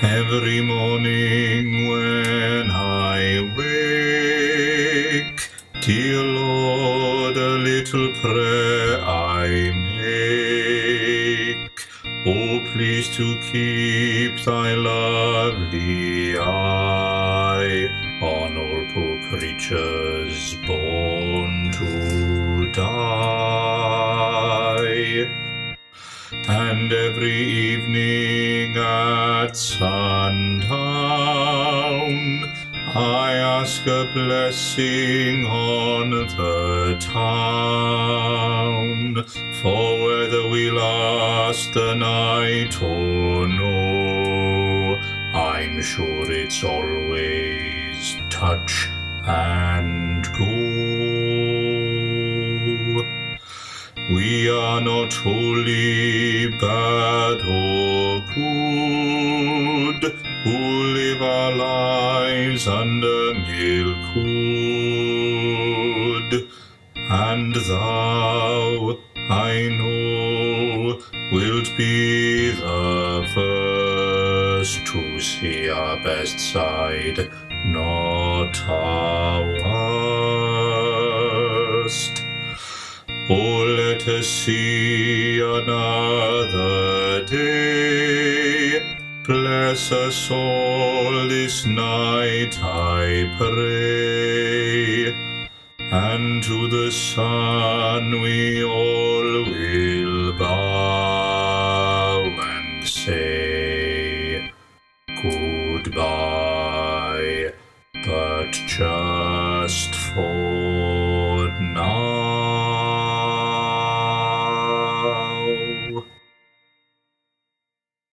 Every morning when I wake, dear Lord, a little prayer I make. Oh, please to keep thy lovely eye on all poor creatures born to die. And every evening at sundown, I ask a blessing on the town, for whether we last the night or no, I'm sure it's always touch and go. We are not wholly bad or good, who live our lives under milkwood. And thou, I know, wilt be the first to see our best side, not our worst. Oh, let us see another day. Bless us all this night, I pray. And to the sun we all will bow and say goodbye, but just